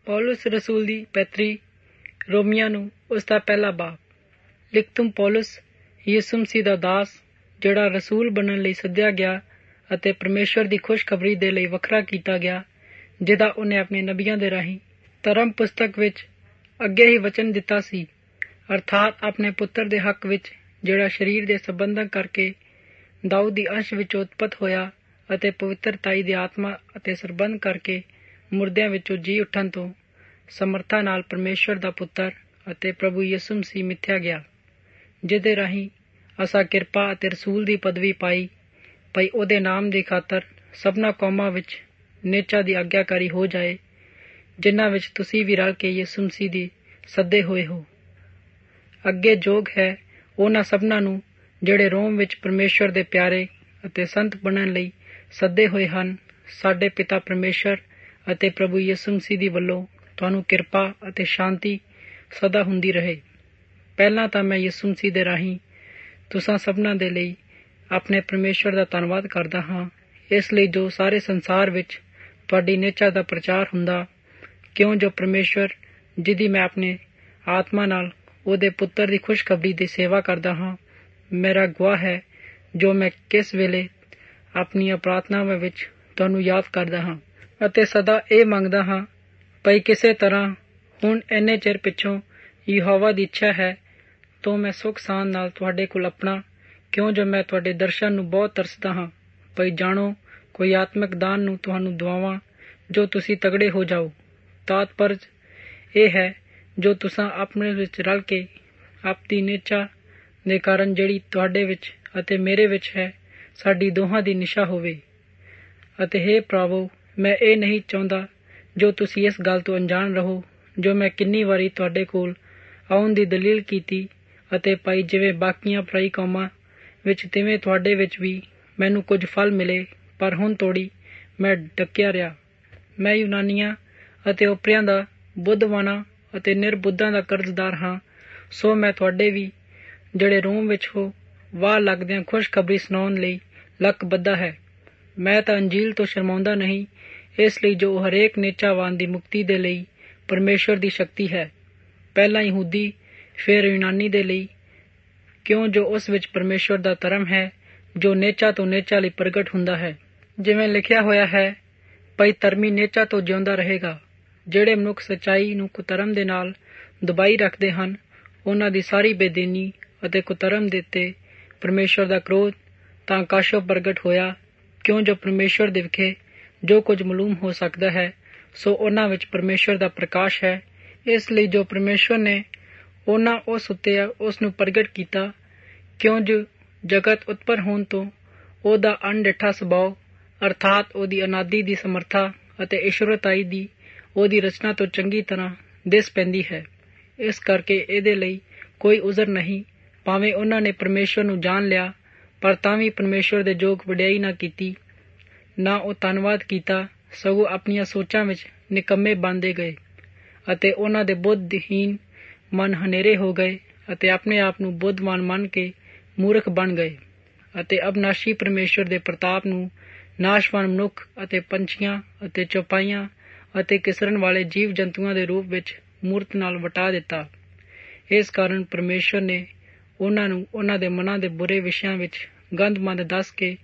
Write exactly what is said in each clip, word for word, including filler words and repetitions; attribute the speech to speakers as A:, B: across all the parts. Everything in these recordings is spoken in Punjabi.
A: पौलुस रसूल दी पैतरी रोमिया नूं उसका पहला बाप। लिखतुम पौलुस यीशु मसीह दा दास जिहड़ा रसूल बनन लई सद्दिया गया ਅਤੇ परमेश्वर ਦੀ खुशखबरी ਦੇ ਲਈ ਵੱਖਰਾ ਕੀਤਾ ਗਿਆ, ਜਿਹਦਾ ਉਹਨੇ ਆਪਣੇ ਨਬੀਆਂ ਦੇ ਰਾਹੀਂ ਧਰਮ ਪੁਸਤਕ ਵਿੱਚ ਅੱਗੇ ਹੀ ਵਚਨ ਦਿੱਤਾ ਸੀ, ਅਰਥਾਤ ਆਪਣੇ ਪੁੱਤਰ ਦੇ ਹੱਕ ਵਿੱਚ, ਜਿਹੜਾ ਸਰੀਰ ਦੇ ਸੰਬੰਧਾਂ ਕਰਕੇ ਦਾਊਦ ਦੀ ਅੰਸ਼ ਵਿੱਚ ਉਤਪਤ ਹੋਇਆ ਅਤੇ ਪਵਿੱਤਰਤਾਈ ਦੀ ਆਤਮਾ ਅਤੇ ਸਰਬੰਧ ਕਰਕੇ ਮੁਰਦਿਆਂ ਵਿੱਚੋਂ ਜੀ ਉੱਠਣ ਤੋਂ ਸਮਰਥਾ ਨਾਲ ਪਰਮੇਸ਼ਵਰ ਦਾ ਪੁੱਤਰ ਅਤੇ ਪ੍ਰਭੂ ਯਿਸੂ ਮਸੀਹ ਮਿਥਿਆ ਗਿਆ, ਜਿਹਦੇ ਰਾਹੀਂ ਅਸਾਂ ਕਿਰਪਾ ਅਤੇ ਰਸੂਲ ਦੀ ਪਦਵੀ ਪਾਈ, ਭਈ ਉਹਦੇ ਨਾਮ ਦੀ ਖਾਤਰ ਸਭਨਾ ਕੌਮਾਂ ਵਿੱਚ ਨੇਚਾ ਦੀ ਆਗਿਆਕਾਰੀ ਹੋ ਜਾਏ, ਜਿਨ੍ਹਾਂ ਵਿੱਚ ਤੁਸੀਂ ਵੀ ਰਲ ਕੇ ਯਿਸੂ ਮਸੀਹ ਦੀ ਸੱਦੇ ਹੋਏ ਹੋ। ਅੱਗੇ ਜੋਗ ਹੈ ਉਹਨਾਂ ਸਭਨਾਂ ਨੂੰ ਜਿਹੜੇ ਰੋਮ ਵਿੱਚ ਪਰਮੇਸ਼ਵਰ ਦੇ ਪਿਆਰੇ ਅਤੇ ਸੰਤ ਬਣਨ ਲਈ ਸੱਦੇ ਹੋਏ ਹਨ, ਸਾਡੇ ਪਿਤਾ ਪਰਮੇਸ਼ਵਰ ਅਤੇ ਪ੍ਰਭੂ ਯਿਸੂ ਮਸੀਹ ਦੀ ਵੱਲੋਂ ਤੁਹਾਨੂੰ ਕਿਰਪਾ ਅਤੇ ਸ਼ਾਂਤੀ ਸਦਾ ਹੁੰਦੀ ਰਹੇ। ਪਹਿਲਾਂ ਤਾਂ ਮੈਂ ਯਿਸੂ ਮਸੀਹ ਦੇ ਰਾਹੀਂ ਤੁਸਾਂ ਸਭਨਾਂ ਦੇ ਲਈ ਆਪਣੇ ਪਰਮੇਸ਼ਵਰ ਦਾ ਧੰਨਵਾਦ ਕਰਦਾ ਹਾਂ, ਇਸ ਲਈ ਜੋ ਸਾਰੇ ਸੰਸਾਰ ਵਿੱਚ ਤੁਹਾਡੀ ਨੇਚਾ ਦਾ ਪ੍ਰਚਾਰ ਹੁੰਦਾ, ਕਿਉਂ ਜੋ ਪਰਮੇਸ਼ਵਰ ਜਿਹਦੀ ਮੈਂ ਆਪਣੇ ਆਤਮਾ ਨਾਲ ਉਹਦੇ ਪੁੱਤਰ ਦੀ ਖੁਸ਼ਖਬਰੀ ਦੀ ਸੇਵਾ ਕਰਦਾ ਹਾਂ, ਮੇਰਾ ਗਵਾਹ ਹੈ, ਜੋ ਮੈਂ ਕਿਸ ਵੇਲੇ ਆਪਣੀਆਂ ਪ੍ਰਾਰਥਨਾਵਾਂ ਵਿੱਚ ਤੁਹਾਨੂੰ ਯਾਦ ਕਰਦਾ ਹਾਂ ਅਤੇ ਸਦਾ ਇਹ ਮੰਗਦਾ ਹਾਂ, ਭਈ ਕਿਸੇ ਤਰ੍ਹਾਂ ਹੁਣ ਇੰਨੇ ਚਿਰ ਪਿੱਛੋਂ ਯਹੋਵਾ ਦੀ ਇੱਛਾ ਹੈ ਤਾਂ ਮੈਂ ਸੁੱਖ ਸਾਂਦ ਨਾਲ ਤੁਹਾਡੇ ਕੋਲ ਆਪਣਾ, ਕਿਉਂ ਜੋ ਮੈਂ ਤੁਹਾਡੇ ਦਰਸ਼ਨ ਨੂੰ ਬਹੁਤ ਤਰਸਦਾ ਹਾਂ, ਭਈ ਜਾਣੋ ਕੋਈ ਆਤਮਿਕ ਦਾਨ ਨੂੰ ਤੁਹਾਨੂੰ ਦਵਾਵਾਂ ਜੋ ਤੁਸੀਂ ਤਗੜੇ ਹੋ ਜਾਓ। ਤਾਤਪਰਜ ਇਹ ਹੈ ਜੋ ਤੁਸਾਂ ਆਪਣੇ ਵਿੱਚ ਰਲ ਕੇ ਆਪਣੀ ਨੇਚਾ ਦੇ ਕਾਰਨ ਜਿਹੜੀ ਤੁਹਾਡੇ ਵਿੱਚ ਅਤੇ ਮੇਰੇ ਵਿੱਚ ਹੈ, ਸਾਡੀ ਦੋਹਾਂ ਦੀ ਨਿਸ਼ਾ ਹੋਵੇ। ਅਤੇ ਹੇ ਭਰਾਵੋ, ਮੈਂ ਇਹ ਨਹੀਂ ਚਾਹੁੰਦਾ ਜੋ ਤੁਸੀਂ ਇਸ ਗੱਲ ਤੋਂ ਅਣਜਾਣ ਰਹੋ, ਜੋ ਮੈਂ ਕਿੰਨੀ ਵਾਰੀ ਤੁਹਾਡੇ ਕੋਲ ਆਉਣ ਦੀ ਦਲੀਲ ਕੀਤੀ ਅਤੇ ਭਾਈ ਜਿਵੇਂ ਬਾਕੀਆਂ ਭਰਾਈ ਕੌਮਾਂ ਵਿੱਚ ਤਿਵੇਂ ਤੁਹਾਡੇ ਵਿੱਚ ਵੀ ਮੈਨੂੰ ਕੁਝ ਫਲ ਮਿਲੇ, ਪਰ ਹੁਣ ਤੋੜੀ ਮੈਂ ਡੱਕਿਆ ਰਿਹਾ। ਮੈਂ ਯੂਨਾਨੀਆਂ ਅਤੇ ਓਪਰਿਆਂ ਦਾ ਬੁੱਧਵਾਨਾਂ ਅਤੇ ਨਿਰਬੁੱਧਾਂ ਦਾ ਕਰਜ਼ਦਾਰ ਹਾਂ, ਸੋ ਮੈਂ ਤੁਹਾਡੇ ਵੀ ਜਿਹੜੇ ਰੋਮ ਵਿੱਚ ਹੋ ਵਾਹ ਲੱਗਦਿਆਂ ਖੁਸ਼ਖਬਰੀ ਸੁਣਾਉਣ ਲਈ ਲੱਕ ਬੱਧਾ ਹੈ। ਮੈਂ ਤਾਂ ਅੰਜੀਲ ਤੋਂ ਸ਼ਰਮਾਉਂਦਾ ਨਹੀਂ, ਇਸ ਲਈ ਜੋ ਹਰੇਕ ਨੇਚਾਵਾਨ ਦੀ ਮੁਕਤੀ ਦੇ ਲਈ ਪਰਮੇਸ਼ਵਰ ਦੀ ਸ਼ਕਤੀ ਹੈ, ਪਹਿਲਾਂ ਯਹੂਦੀ ਫਿਰ ਯੂਨਾਨੀ ਦੇ ਲਈ, ਕਿਉਂ ਜੋ ਉਸ ਵਿੱਚ ਪਰਮੇਸ਼ਵਰ ਦਾ ਧਰਮ ਹੈ, ਜੋ ਨੇਚਾ ਤੋਂ ਨੇਚਾ ਲਈ ਪ੍ਰਗਟ ਹੁੰਦਾ ਹੈ। ਜਿਵੇਂ ਲਿਖਿਆ ਹੋਇਆ ਹੈ, ਭਈ ਧਰਮੀ ਨੇਚਾ ਤੋਂ ਜਿਉਂਦਾ ਰਹੇਗਾ। ਜਿਹੜੇ ਮਨੁੱਖ ਸੱਚਾਈ ਨੂੰ ਕੁਧਰਮ ਦੇ ਨਾਲ ਦਬਾਈ ਰੱਖਦੇ ਹਨ, ਉਹਨਾਂ ਦੀ ਸਾਰੀ ਬੇਦੀਨੀ ਅਤੇ ਕੁਧਰਮ ਦੇ ਉੱਤੇ ਪਰਮੇਸ਼ਵਰ ਦਾ ਕ੍ਰੋਧ ਤਾਂ ਆਕਾਸ਼ੋਂ ਪ੍ਰਗਟ ਹੋਇਆ, ਕਿਉਂ ਜੋ ਪਰਮੇਸ਼ਵਰ ਦੇ ਵਿਖੇ ਜੋ ਕੁਝ ਮਾਲੂਮ ਹੋ ਸਕਦਾ ਹੈ, ਸੋ ਉਹਨਾਂ ਵਿੱਚ ਪਰਮੇਸ਼ਵਰ ਦਾ ਪ੍ਰਕਾਸ਼ ਹੈ। ਇਸ ਲਈ ਜੋ ਪਰਮੇਸ਼ਵਰ ਨੇ ਉਹਨਾਂ ਉਸ ਉੱਤੇ ਉਸ ਨੂੰ ਪ੍ਰਗਟ ਕੀਤਾ, ਕਿਉਂ ਜੋ ਜਗਤ ਉਤਪਨ ਹੋਣ ਤੋਂ ਉਹਦਾ ਅਣਡਿੱਠਾ ਸੁਭਾਅ, ਅਰਥਾਤ ਉਹਦੀ ਅਨਾਦੀ ਦੀ ਸਮਰਥਾ ਅਤੇ ਈਸ਼ਵਰਤਾਈ ਦੀ ਉਹਦੀ ਰਚਨਾ ਤੋਂ ਚੰਗੀ ਤਰ੍ਹਾਂ ਦਿਸ ਪੈਂਦੀ ਹੈ। ਇਸ ਕਰਕੇ ਇਹਦੇ ਲਈ ਕੋਈ ਉਜ਼ਰ ਨਹੀਂ, ਭਾਵੇਂ ਉਹਨਾਂ ਨੇ ਪਰਮੇਸ਼ਵਰ ਨੂੰ ਜਾਣ ਲਿਆ, ਪਰ ਤਾਂ ਵੀ ਪਰਮੇਸ਼ਵਰ ਦੇ ਯੋਗ ਵਡਿਆਈ ਨਾ ਕੀਤੀ, ਨਾ ਉਹ ਧੰਨਵਾਦ ਕੀਤਾ, ਸਗੋਂ ਆਪਣੀਆਂ ਸੋਚਾਂ ਵਿੱਚ ਨਿਕੰਮੇ ਬਣਦੇ ਗਏ ਅਤੇ ਉਹਨਾਂ ਦੇ ਬੁੱਧਹੀਨ ਮਨ ਹਨੇਰੇ ਹੋ ਗਏ ਅਤੇ ਆਪਣੇ ਆਪ ਨੂੰ ਬੁੱਧਵਾਨ ਮੰਨ ਕੇ ਮੂਰਖ ਬਣ ਗਏ ਅਤੇ ਅਬਨਾਸ਼ੀ ਪਰਮੇਸ਼ਵਰ ਦੇ ਪ੍ਰਤਾਪ ਨੂੰ ਨਾਸ਼ਵਾਨ ਮਨੁੱਖ ਅਤੇ ਪੰਛੀਆਂ ਅਤੇ ਚੌਪਾਈਆਂ ਅਤੇ ਕਿਸਰਨ ਵਾਲੇ ਜੀਵ ਜੰਤੂਆਂ ਦੇ ਰੂਪ ਵਿੱਚ ਮੂਰਤ ਨਾਲ ਵਟਾ ਦਿੱਤਾ। ਇਸ ਕਾਰਨ ਪਰਮੇਸ਼ਵਰ ਨੇ ਉਹਨਾਂ ਨੂੰ ਉਹਨਾਂ ਦੇ ਮਨਾਂ ਦੇ ਬੁਰੇ ਵਿਸ਼ਿਆਂ ਵਿੱਚ ਗੰਦਮੰਦ ਦੱਸ ਕੇ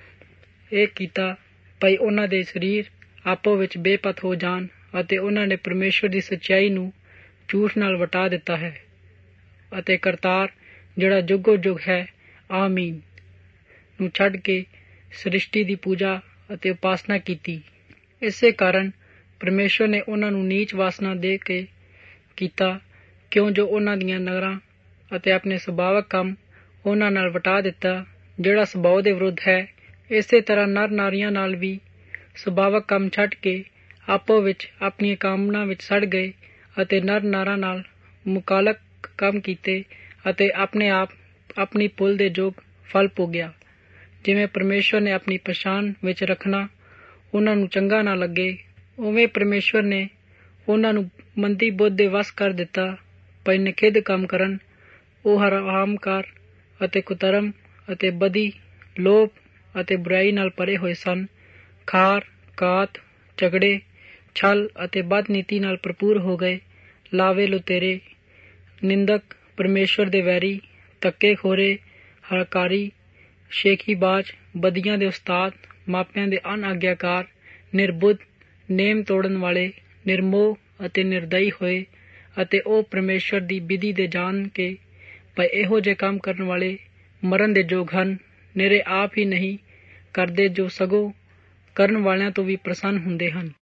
A: ਇਹ ਕੀਤਾ, ਭਈ ਉਹਨਾਂ ਦੇ ਸਰੀਰ ਆਪੋ ਵਿੱਚ ਬੇਪਤ ਹੋ ਜਾਣ ਅਤੇ ਉਹਨਾਂ ਨੇ ਪਰਮੇਸ਼ਵਰ ਦੀ ਸੱਚਾਈ ਨੂੰ ਝੂਠ ਨਾਲ ਵਟਾ ਦਿੱਤਾ ਹੈ ਅਤੇ ਕਰਤਾਰ ਜਿਹੜਾ ਜੁਗੋ ਜੁਗ ਹੈ, ਆਮੀਨ ਨੂੰ ਛੱਡ ਕੇ ਸ੍ਰਿਸ਼ਟੀ ਦੀ ਪੂਜਾ ਅਤੇ ਉਪਾਸਨਾ ਕੀਤੀ। ਇਸੇ ਕਾਰਨ ਪਰਮੇਸ਼ਵਰ ਨੇ ਉਹਨਾਂ ਨੂੰ ਨੀਚ ਵਾਸਨਾ ਦੇ ਕੇ ਕੀਤਾ, ਕਿਉਂ ਜੋ ਉਹਨਾਂ ਦੀਆਂ ਨਜ਼ਰਾਂ ਅਤੇ ਆਪਣੇ ਸੁਭਾਵਕ ਕੰਮ ਉਹਨਾਂ ਨਾਲ ਵਟਾ ਦਿੱਤਾ, ਜਿਹੜਾ ਸੁਭਾਅ ਦੇ ਵਿਰੁੱਧ ਹੈ। ਇਸੇ ਤਰ੍ਹਾਂ ਨਰ ਨਾਰੀਆਂ ਨਾਲ ਵੀ ਸੁਭਾਵਕ ਕੰਮ ਛੱਡ ਕੇ ਆਪੋ ਵਿੱਚ ਆਪਣੀਆਂ ਕਾਮਨਾ ਵਿੱਚ ਸੜ ਗਏ ਅਤੇ ਨਰ ਨਾਰਾਂ ਨਾਲ ਮੁਕਾਲਕ ਕੰਮ ਕੀਤੇ ਅਤੇ ਆਪਣੇ ਆਪ ਆਪਣੀ ਭੁੱਲ ਦੇ ਯੋਗ ਫਲ ਭੋਗਿਆ। ਜਿਵੇਂ ਪਰਮੇਸ਼ਵਰ ਨੇ ਆਪਣੀ ਪਛਾਣ ਵਿੱਚ ਰੱਖਣਾ ਉਹਨਾਂ ਨੂੰ ਚੰਗਾ ਨਾ ਲੱਗੇ, ਉਵੇਂ ਪਰਮੇਸ਼ਵਰ ਨੇ ਉਹਨਾਂ ਨੂੰ ਮੰਦੀ ਬੁੱਧ ਦੇ ਵਸ ਕਰ ਦਿੱਤਾ, ਭਈ ਨਿਖਿੱਧ ਕੰਮ ਕਰਨ। ਉਹ ਹਰਾਮਕਾਰ ਅਤੇ ਕੁਧਰਮ ਅਤੇ ਬਦੀ, ਲੋਭ ਅਤੇ ਬੁਰਾਈ ਨਾਲ ਭਰੇ ਹੋਏ ਸਨ। ਖਾਰ, ਕਾਤ, ਝਗੜੇ, ਛਲ ਅਤੇ ਬਦਨੀਤੀ ਨਾਲ ਭਰਪੂਰ ਹੋ ਗਏ। ਲਾਵੇ ਲੁਤੇਰੇ, ਨਿੰਦਕ, ਪਰਮੇਸ਼ਵਰ ਦੇ ਵੈਰੀ, ਧੱਕੇਖੋਰੇ, ਹਕਾਰੀ, ਸ਼ੇਖੀਬਾਜ਼, ਬਦੀਆਂ ਦੇ ਉਸਤਾਦ, ਮਾਪਿਆਂ ਦੇ ਅਣਆਗਿਆਕਾਰ, ਨਿਰਬੁੱਧ, ਨੇਮ ਤੋੜਨ ਵਾਲੇ, ਨਿਰਮੋਹ ਅਤੇ ਨਿਰਦਈ ਹੋਏ। ਅਤੇ ਉਹ ਪਰਮੇਸ਼ਵਰ ਦੀ ਵਿਧੀ ਦੇ ਜਾਣ ਕੇ ਭਈ ਇਹੋ ਜਿਹੇ ਕੰਮ ਕਰਨ ਵਾਲੇ ਮਰਨ ਦੇ ਯੋਗ ਹਨ, ਨਿਰੇ ਆਪ ਹੀ ਨਹੀਂ ਕਰਦੇ ਜੋ ਸਗੋਂ ਕਰਨ ਵਾਲਿਆਂ ਤੋਂ ਵੀ ਪ੍ਰਸੰਨ ਹੁੰਦੇ ਹਨ।